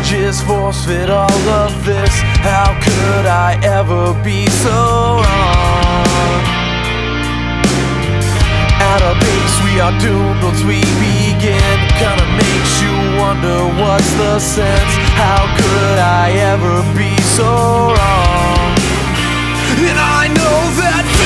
just force-fit all of this? How could I ever be so wrong? At our base we are doomed once we begin. Kinda makes you wonder what's the sense? How could I ever be so wrong? And I know that